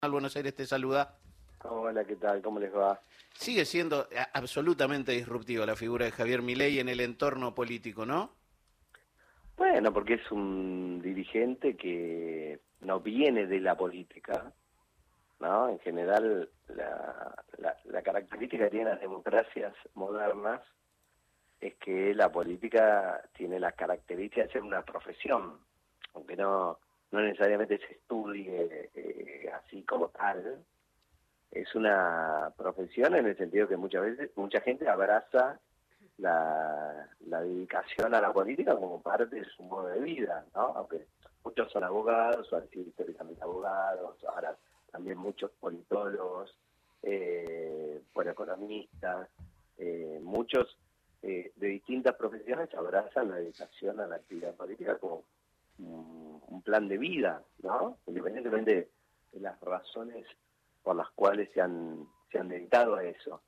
Buenos Aires te saluda. Hola, ¿qué tal? ¿Cómo les va? Sigue siendo absolutamente disruptiva la figura de Javier Milei en el entorno político, ¿no? Bueno, porque es un dirigente que no viene de la política, ¿no? En general, la característica que tienen las democracias modernas es que la política tiene la característica de ser una profesión, aunque no necesariamente se estudie así como tal. Es una profesión en el sentido que muchas veces mucha gente abraza la dedicación a la política como parte de su modo de vida, ¿no? Aunque muchos son abogados, o han sido históricamente abogados, ahora también muchos politólogos, bueno, economistas, muchos de distintas profesiones abrazan la dedicación a la actividad política como un plan de vida, ¿no? Independientemente de las razones por las cuales se han dedicado a eso.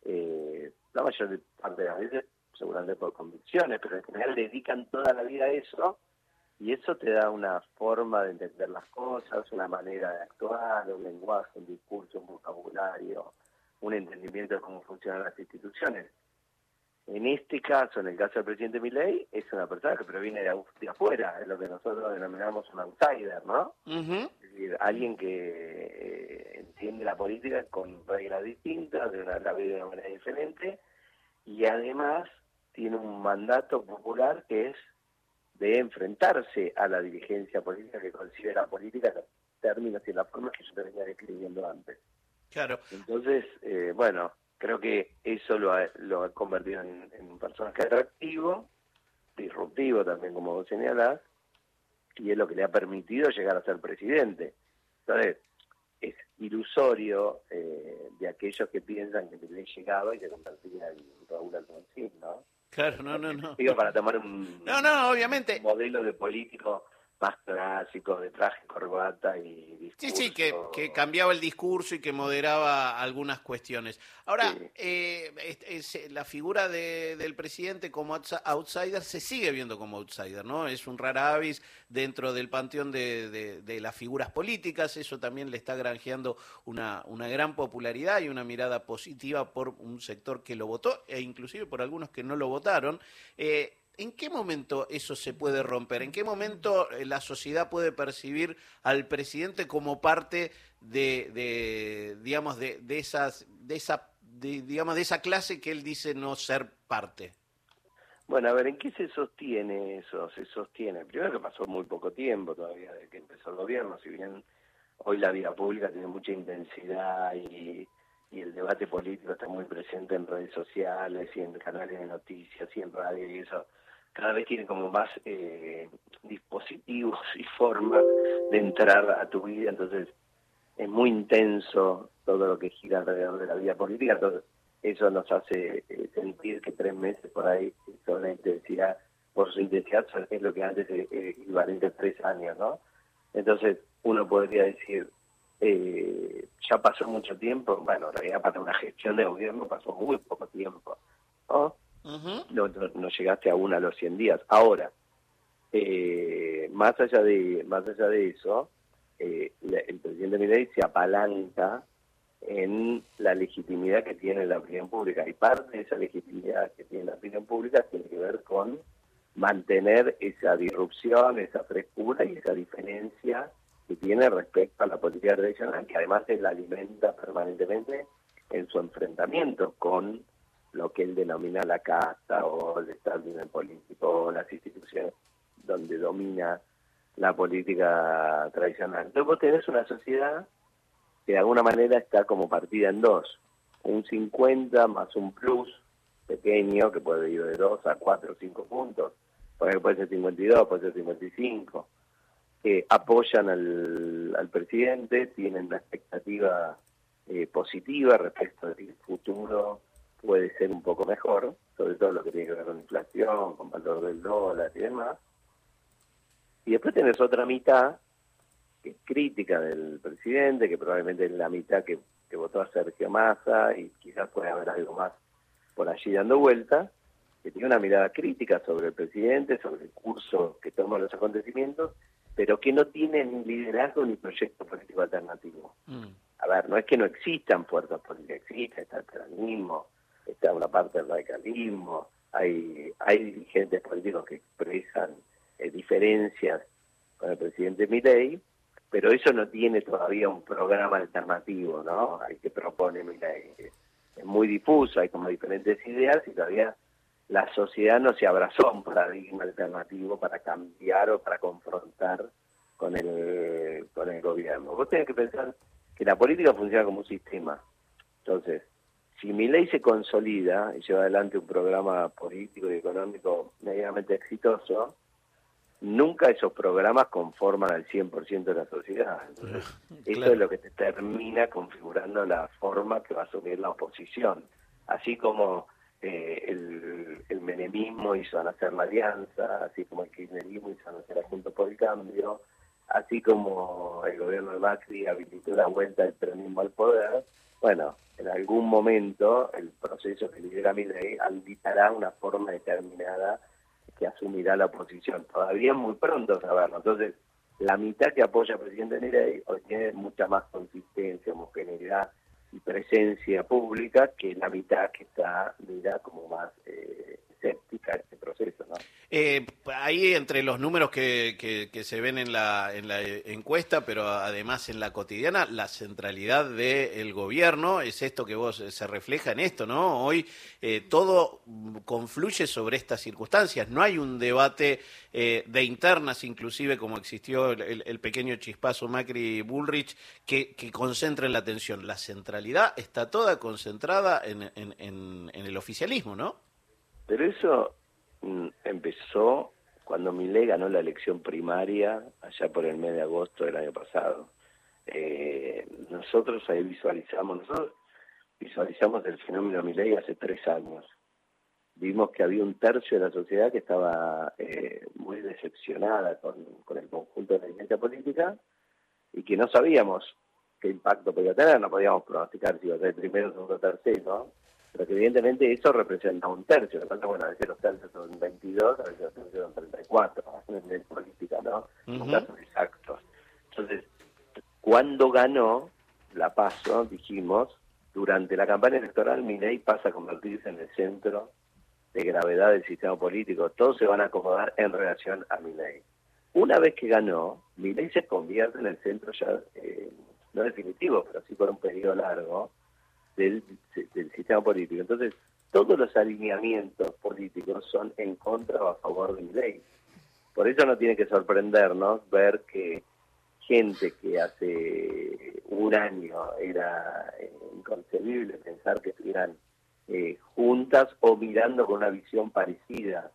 La mayor parte de las veces, seguramente por convicciones, pero en general dedican toda la vida a eso, y eso te da una forma de entender las cosas, una manera de actuar, un lenguaje, un discurso, un vocabulario, un entendimiento de cómo funcionan las instituciones. En este caso, en el caso del presidente Milei, es una persona que proviene de afuera, es lo que nosotros denominamos un outsider, ¿no? Ujú. Es decir, alguien que entiende la política con reglas distintas, la ve de una manera diferente, y además tiene un mandato popular que es de enfrentarse a la dirigencia política que concibe la política en los términos y en las formas que yo te venía describiendo antes. Claro. Entonces, bueno, creo que eso lo ha convertido en un personaje atractivo, disruptivo también, como vos señalás, y es lo que le ha permitido llegar a ser presidente. Entonces, es ilusorio de aquellos que piensan que Milei llegaba y se convertía en Raúl Alfonsín, ¿no? Claro, no. Digo, para tomar No, un obviamente. modelo de político más clásico, de traje, corbata y Sí, que discurso. cambiaba el discurso y que moderaba algunas cuestiones. Ahora, Sí. la figura del presidente como outsider se sigue viendo como outsider, ¿no? Es un rara avis dentro del panteón de las figuras políticas, eso también le está granjeando una gran popularidad y una mirada positiva por un sector que lo votó e inclusive por algunos que no lo votaron. ¿En qué momento eso se puede romper? ¿En qué momento la sociedad puede percibir al presidente como parte digamos, digamos, de esa clase que él dice no ser parte? Bueno, a ver, ¿en qué se sostiene eso? Se sostiene, primero que pasó muy poco tiempo todavía de que empezó el gobierno, si bien hoy la vida pública tiene mucha intensidad y el debate político está muy presente en redes sociales y en canales de noticias y en radio y eso, cada vez tiene como más dispositivos y formas de entrar a tu vida, entonces es muy intenso todo lo que gira alrededor de la vida política, entonces eso nos hace sentir que 3 meses por ahí son una intensidad, por su intensidad es lo que antes equivalente a 3 años, ¿no? Entonces uno podría decir, ya pasó mucho tiempo, bueno, en realidad para una gestión de gobierno pasó muy poco tiempo, ¿no? Ujú. No llegaste aún a los 100 días. Ahora, más allá de eso, el presidente Milei se apalanca en la legitimidad que tiene la opinión pública, y parte de esa legitimidad que tiene la opinión pública tiene que ver con mantener esa disrupción, esa frescura y esa diferencia que tiene respecto a la política tradicional, que además él la alimenta permanentemente en su enfrentamiento con lo que él denomina la casta o el establishment político o las instituciones donde domina la política tradicional. Entonces vos tenés una sociedad que de alguna manera está como partida en dos, un 50 más un plus pequeño que puede ir de 2 a 4 o 5 puntos, puede ser 52, puede ser 55, apoyan al presidente, tienen una expectativa positiva respecto de que el futuro puede ser un poco mejor, sobre todo lo que tiene que ver con inflación, con valor del dólar y demás. Y después tenés otra mitad que es crítica del presidente, que probablemente es la mitad que votó a Sergio Massa, y quizás puede haber algo más por allí dando vuelta, que tiene una mirada crítica sobre el presidente, sobre el curso que toman los acontecimientos, pero que no tienen ni liderazgo ni proyecto político alternativo. A ver, no es que no existan fuerzas políticas, existe, está el peronismo, está una parte del radicalismo, hay dirigentes políticos que expresan diferencias con el presidente Milei, pero eso no tiene todavía un programa alternativo, ¿no? Al que propone Milei. Es muy difuso, hay como diferentes ideas y todavía la sociedad no se abrazó a un paradigma alternativo para cambiar o para confrontar con el gobierno. Vos tenés que pensar que la política funciona como un sistema. Entonces, si Milei se consolida y lleva adelante un programa político y económico medianamente exitoso, nunca esos programas conforman al 100% de la sociedad. Entonces, Claro. eso es lo que te termina configurando la forma que va a asumir la oposición. Así como el menemismo hizo nacer la alianza, así como el kirchnerismo hizo nacer la Juntos por el Cambio, así como el gobierno de Macri habilitó la vuelta del peronismo al poder. Bueno, en algún momento el proceso que lidera Milei habilitará una forma determinada que asumirá la oposición. Todavía es muy pronto saberlo. Entonces, la mitad que apoya al presidente Milei hoy tiene mucha más consistencia, homogeneidad y presencia pública que la mitad que está, mira, como más escéptica a este proceso, ¿no? Ahí entre los números que se ven en la encuesta, pero además en la cotidiana, la centralidad del gobierno es esto que vos se refleja en esto, ¿no? Hoy todo confluye sobre estas circunstancias, no hay un debate de internas, inclusive como existió el pequeño chispazo Macri-Bullrich, que concentren la atención. La centralidad está toda concentrada en el oficialismo, ¿no? Pero eso empezó cuando Milei ganó la elección primaria allá por el mes de agosto del año pasado. Nosotros visualizamos el fenómeno Milei hace 3 años. Vimos que había un tercio de la sociedad que estaba muy decepcionada con el conjunto de la dirigencia política y que no sabíamos qué impacto podía tener, no podíamos pronosticar si iba a ser primero, segundo, tercero, pero que evidentemente eso representa un tercio. Entonces, bueno, a veces los tercios son 22, a veces los tercios son 34, en política, ¿no? Son casos exactos. Entonces, cuando ganó la PASO, dijimos, durante la campaña electoral, Milei pasa a convertirse en el centro de gravedad del sistema político. Todos se van a acomodar en relación a Milei. Una vez que ganó, Milei se convierte en el centro ya, no definitivo, pero sí por un periodo largo, del sistema político. Entonces, todos los alineamientos políticos son en contra o a favor de Milei. Por eso no tiene que sorprendernos ver que gente que hace un año era inconcebible pensar que estuvieran juntas o mirando con una visión parecida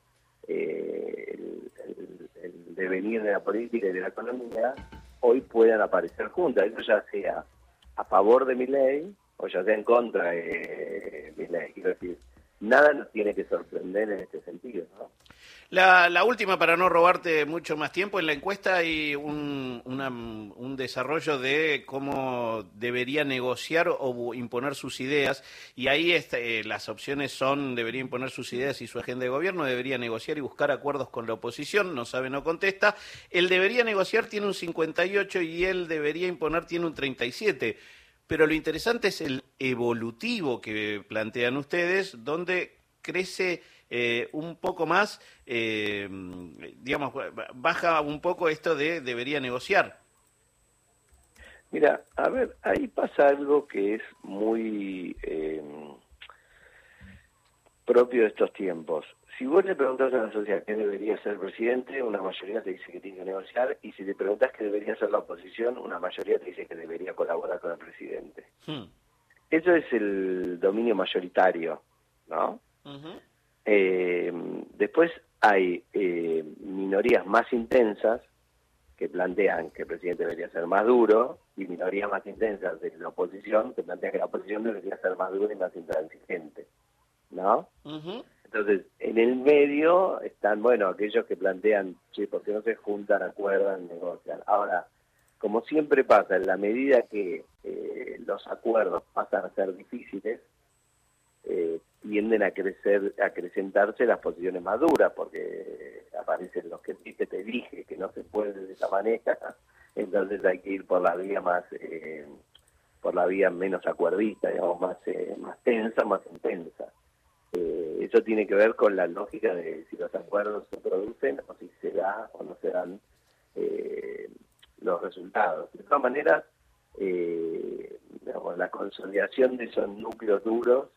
el devenir de la política y de la economía, hoy puedan aparecer juntas. Eso ya sea a favor de Milei o ya sea en contra de Milei. Quiero decir, nada nos tiene que sorprender en este sentido, ¿no? La última, para no robarte mucho más tiempo, en la encuesta hay un desarrollo de cómo debería negociar o imponer sus ideas, y ahí las opciones son: debería imponer sus ideas y su agenda de gobierno, debería negociar y buscar acuerdos con la oposición, no sabe, no contesta. El debería negociar tiene un 58 y el debería imponer tiene un 37. Pero lo interesante es el evolutivo que plantean ustedes, donde crece un poco más, digamos, baja un poco esto de debería negociar. Mira, a ver, ahí pasa algo que es muy propio de estos tiempos. Si vos le preguntás a la sociedad qué debería ser el presidente, una mayoría te dice que tiene que negociar, y si le preguntás qué debería ser la oposición, una mayoría te dice que debería colaborar con el presidente. Eso es el dominio mayoritario, ¿no? Después hay minorías más intensas que plantean que el presidente debería ser más duro, y minorías más intensas de la oposición que plantean que la oposición debería ser más dura y más intransigente, ¿no? Entonces, en el medio están, bueno, aquellos que plantean, che, ¿por qué no se juntan, acuerdan, negocian? Ahora, como siempre pasa, en la medida que los acuerdos pasan a ser difíciles, tienden a acrecentarse las posiciones más duras, porque aparecen los que te dije que no se puede de esa manera, entonces hay que ir por la vía más, por la vía menos acuerdista, digamos, más tensa, más intensa. Eso tiene que ver con la lógica de si los acuerdos se producen o si se da o no se dan los resultados. De todas maneras, digamos, la consolidación de esos núcleos duros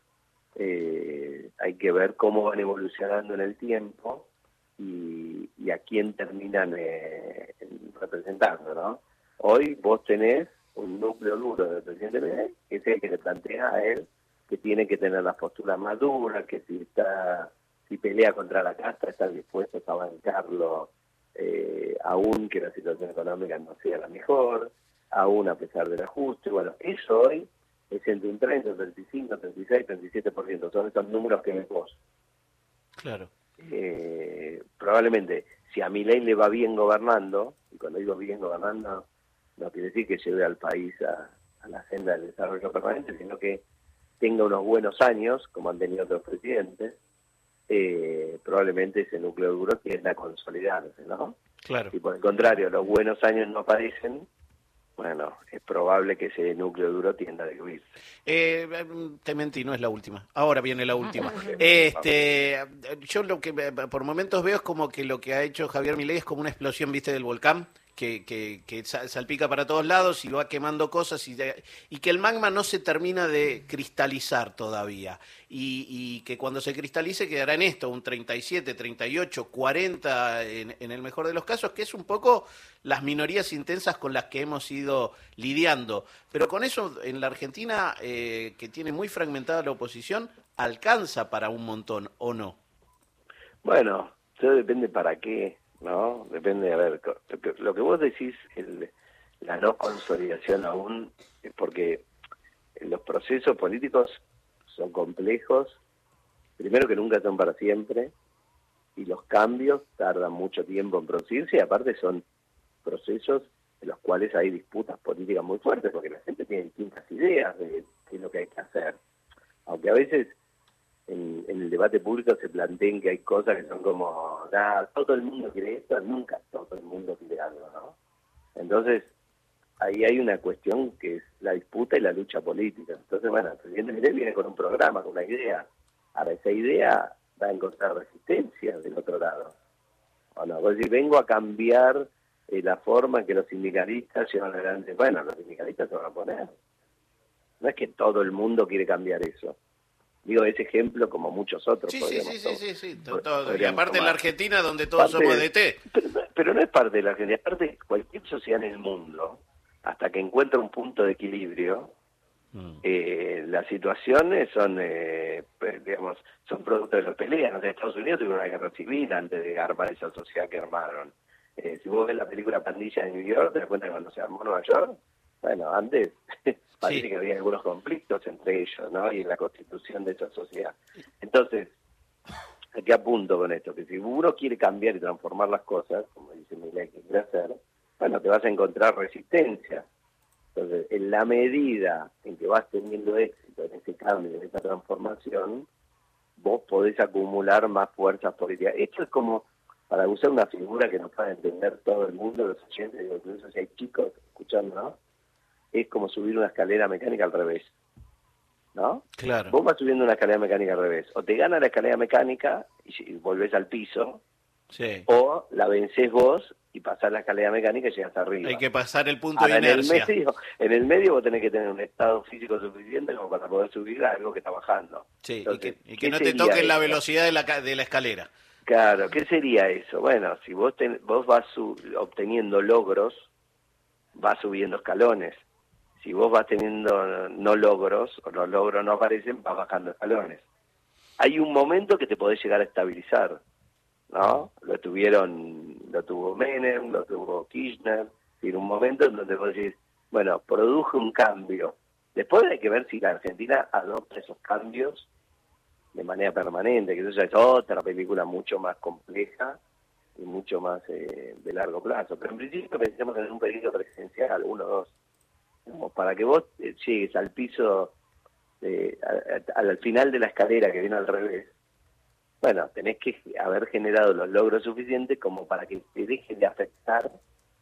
hay que ver cómo van evolucionando en el tiempo y a quién terminan representando, ¿no? Hoy vos tenés un núcleo duro del presidente Milei, que es el que le plantea a él que tiene que tener las posturas más duras, que si pelea contra la casta están dispuestos a bancarlo, aún que la situación económica no sea la mejor, aún a pesar del ajuste. Bueno, eso hoy es entre un 30, 35, 36, 37%, son esos números que ves vos. Claro. Probablemente, si a Milei le va bien gobernando, y cuando digo bien gobernando, no quiere decir que lleve al país a la senda del desarrollo permanente, sino que tenga unos buenos años, como han tenido otros presidentes, probablemente ese núcleo duro tienda a consolidarse, ¿no? Claro. Si por el contrario los buenos años no aparecen, bueno, es probable que ese núcleo duro tienda a diluirse. Te mentí, no es la última. Ahora viene la última. Yo lo que por momentos veo es como que lo que ha hecho Javier Milei es como una explosión, ¿viste? Del volcán. Que salpica para todos lados y va quemando cosas y que el magma no se termina de cristalizar todavía y que cuando se cristalice quedará en esto, un 37, 38, 40 en el mejor de los casos, que es un poco las minorías intensas con las que hemos ido lidiando. Pero con eso en la Argentina, que tiene muy fragmentada la oposición, ¿alcanza para un montón o no? Bueno, todo depende para qué, ¿no? Depende, a ver, lo que vos decís, la no consolidación aún, es porque los procesos políticos son complejos, primero que nunca son para siempre, y los cambios tardan mucho tiempo en producirse, y aparte son procesos en los cuales hay disputas políticas muy fuertes, porque la gente tiene distintas ideas de qué es lo que hay que hacer. Aunque a veces en el debate público se planteen que hay cosas que son como, todo el mundo quiere esto, nunca todo el mundo quiere algo, ¿no? Entonces, ahí hay una cuestión que es la disputa y la lucha política. Entonces, bueno, el presidente Milei viene con un programa, con una idea. Ahora, esa idea va a encontrar resistencia del otro lado. O no, vos decís, vengo a cambiar la forma en que los sindicalistas llevan adelante. Bueno, los sindicalistas se van a poner. No es que todo el mundo quiere cambiar eso. Digo, ese ejemplo como muchos otros. Sí. Todo, y aparte en la Argentina, donde todos somos de té. Pero no es parte de la Argentina, es parte de cualquier sociedad en el mundo, hasta que encuentra un punto de equilibrio. Las situaciones son, digamos, son producto de las peleas. En Estados Unidos tuvieron una guerra civil antes de armar esa sociedad que armaron. Si vos ves la película Pandilla de New York, te das cuenta que cuando se armó Nueva York, bueno, antes parece que había algunos conflictos entre ellos, ¿no? Y en la constitución de esa sociedad. Entonces, ¿a qué apunto con esto? Que si uno quiere cambiar y transformar las cosas, como dice Milei que quiere hacer, bueno, te vas a encontrar resistencia. Entonces, en la medida en que vas teniendo éxito en ese cambio, en esa transformación, vos podés acumular más fuerzas políticas. Esto es como, para usar una figura que nos pueda entender todo el mundo, los oyentes, digo, incluso si hay chicos escuchando, ¿no? Es como subir una escalera mecánica al revés, ¿no? Claro. Vos vas subiendo una escalera mecánica al revés. O te gana la escalera mecánica y volvés al piso, sí, o la vencés vos y pasás la escalera mecánica y llegas arriba. hay que pasar el punto Ahora, de inercia. En el medio vos tenés que tener un estado físico suficiente como para poder subir a algo que está bajando. Sí, Entonces, y que no te toquen la velocidad de la escalera. Claro, ¿qué sería eso? Bueno, si vos vas obteniendo logros, vas subiendo escalones. Si vos vas teniendo no logros, o los logros no aparecen, vas bajando escalones. Hay un momento que te podés llegar a estabilizar, ¿no? Lo tuvo Menem, lo tuvo Kirchner, y en un momento en donde vos decís, bueno, produje un cambio. Después hay que ver si la Argentina adopta esos cambios de manera permanente, que eso ya es otra película mucho más compleja y mucho más de largo plazo. Pero en principio pensemos en un periodo presidencial, 1 o 2. Para que vos llegues al piso al final de la escalera que viene al revés, bueno, tenés que haber generado los logros suficientes como para que te deje de afectar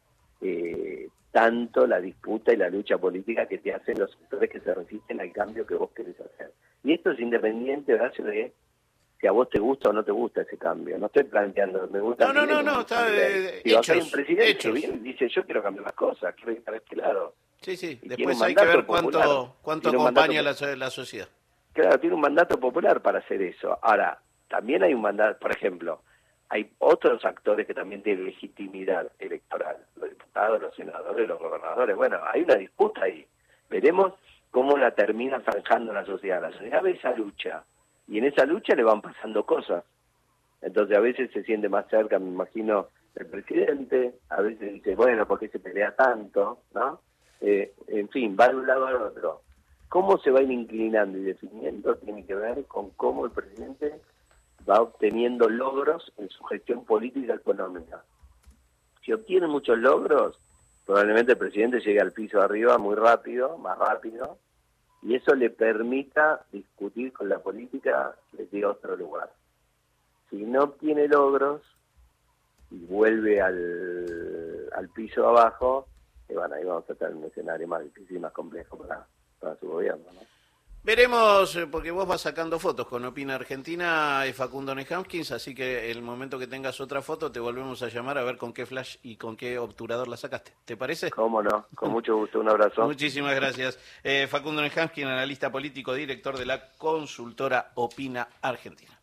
tanto la disputa y la lucha política que te hacen los sectores que se resisten al cambio que vos querés hacer. Y esto es independiente, Horacio, de si a vos te gusta o no te gusta ese cambio. No estoy planteando, me gusta... No, está si hechos, hay un presidente hechos. que viene y dice, yo quiero cambiar las cosas, quiero estar a este lado. Sí, Y después hay que ver cuánto acompaña la sociedad. Claro, tiene un mandato popular para hacer eso. Ahora, también hay un mandato, por ejemplo, hay otros actores que también tienen legitimidad electoral, los diputados, los senadores, los gobernadores. Bueno, hay una disputa ahí. Veremos cómo la termina zanjando la sociedad. La sociedad ve esa lucha, y en esa lucha le van pasando cosas. Entonces a veces se siente más cerca, me imagino, el presidente, a veces dice, bueno, ¿por qué se pelea tanto? ¿No? En fin, va de un lado al otro. Cómo se va a ir inclinando y definiendo tiene que ver con cómo el presidente va obteniendo logros en su gestión política y económica. Si obtiene muchos logros, probablemente el presidente llegue al piso de arriba muy rápido, más rápido, y eso le permita discutir con la política desde otro lugar. Si no obtiene logros y vuelve al piso de abajo, bueno, ahí vamos a estar en un escenario más difícil y más complejo para su gobierno, ¿no? Veremos, porque vos vas sacando fotos con Opina Argentina, Facundo Nehamkins, así que el momento que tengas otra foto te volvemos a llamar a ver con qué flash y con qué obturador la sacaste. ¿Te parece? Cómo no, con mucho gusto, un abrazo. Muchísimas gracias. Facundo Nehamkins, analista político, director de la consultora Opina Argentina.